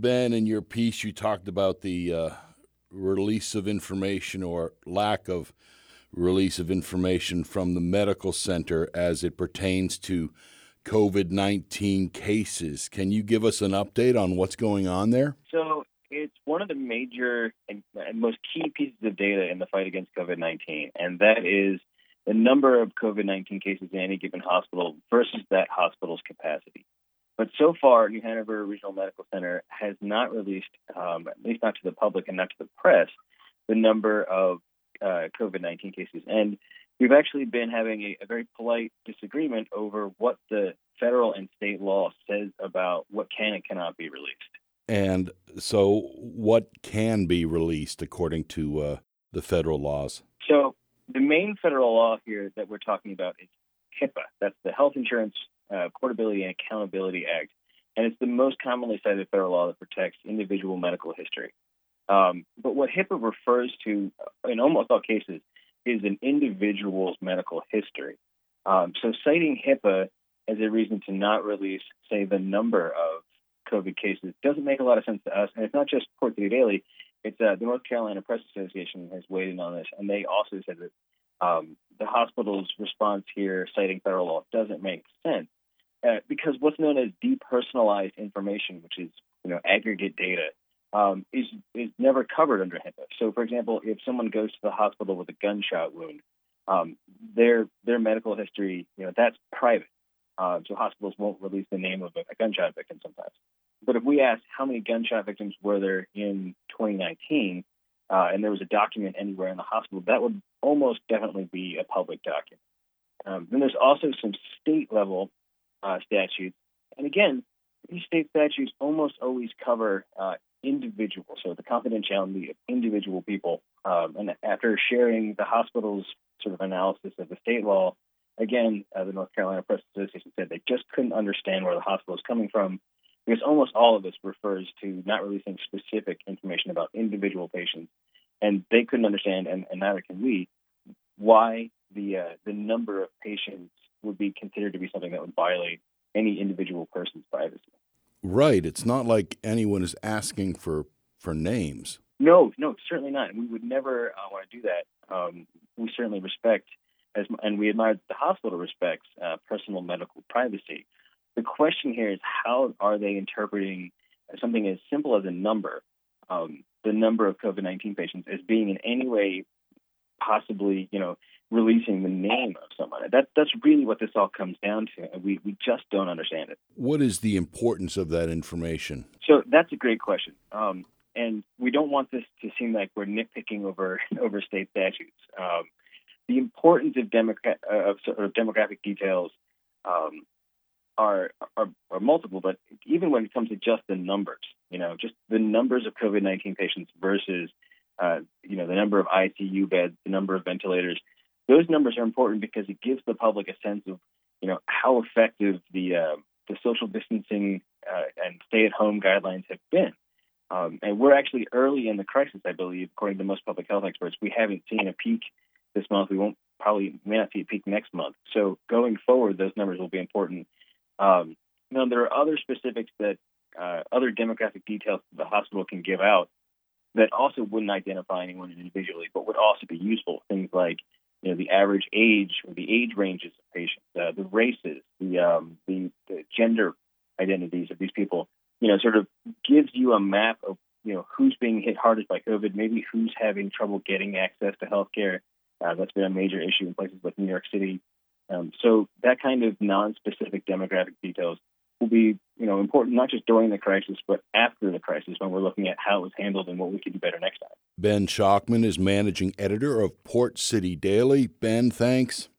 Ben, in your piece, you talked about the release of information or lack of release of information from the medical center as it pertains to COVID-19 cases. Can you give us an update on what's going on there? So it's one of the major and most key pieces of data in the fight against COVID-19, and that is the number of COVID-19 cases in any given hospital versus that hospital's capacity. But so far, New Hanover Regional Medical Center has not released, at least not to the public and not to the press, the number of COVID-19 cases. And we've actually been having a very polite disagreement over what the federal and state law says about what can and cannot be released. And so what can be released according to the federal laws? So the main federal law here that we're talking about is HIPAA. That's the Health Insurance Portability and Accountability Act. And it's the most commonly cited federal law that protects individual medical history. But what HIPAA refers to in almost all cases is an individual's medical history. So citing HIPAA as a reason to not release, say, the number of COVID cases doesn't make a lot of sense to us. And it's not just Port City Daily. It's the North Carolina Press Association has weighed in on this, and they also said that the hospital's response here, citing federal law, doesn't make sense because what's known as depersonalized information, which is aggregate data, is never covered under HIPAA. So, for example, if someone goes to the hospital with a gunshot wound, their medical history, that's private. So hospitals won't release the name of a gunshot victim sometimes. But if we ask how many gunshot victims were there in 2019, and there was a document anywhere in the hospital, that would almost definitely be a public document. Then there's also some state-level statutes. And again, these state statutes almost always cover individuals, so the confidentiality of individual people. And after sharing the hospital's sort of analysis of the state law, again, the North Carolina Press Association said they just couldn't understand where the hospital is coming from because almost all of this refers to not releasing specific information about individual patients. And they couldn't understand, and neither can we, why the number of patients would be considered to be something that would violate any individual person's privacy. Right. It's not like anyone is asking for names. No, certainly not. We would never want to do that. We certainly respect, and we admire that the hospital respects personal medical privacy. The question here is how are they interpreting something as simple as a number, the number of COVID-19 patients, as being in any way possibly, releasing the name of someone. That's really what this all comes down to, and we just don't understand it. What is the importance of that information? So that's a great question. And we don't want this to seem like we're nitpicking over state statutes. The importance of demographic details are multiple, but even when it comes to just the numbers, just the numbers of COVID-19 patients versus, the number of ICU beds, the number of ventilators, those numbers are important because it gives the public a sense of, how effective the social distancing and stay-at-home guidelines have been. And we're actually early in the crisis, I believe, according to most public health experts. We haven't seen a peak this month. We may not see a peak next month. So going forward, those numbers will be important. There are other specifics that other demographic details the hospital can give out that also wouldn't identify anyone individually, but would also be useful. Things like, the average age or the age ranges of patients, the races, the gender identities of these people, sort of gives you a map of, who's being hit hardest by COVID, maybe who's having trouble getting access to healthcare. That's been a major issue in places like New York City. So that kind of non-specific demographic details will be, important not just during the crisis, but after the crisis when we're looking at how it was handled and what we could do better next time. Ben Schachtman is managing editor of Port City Daily. Ben, thanks.